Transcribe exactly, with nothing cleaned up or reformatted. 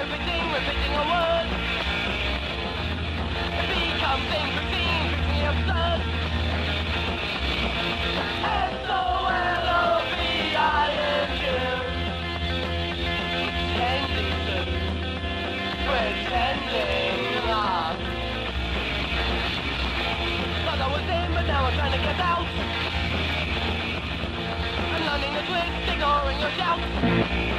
repeating, repeating a word. It becomes routine, quickly absurd. S O L O V I N U. Pretending to, pretending not. Thought I was in, but now I'm trying to get out. I'm learning the twist, ignoring your shouts.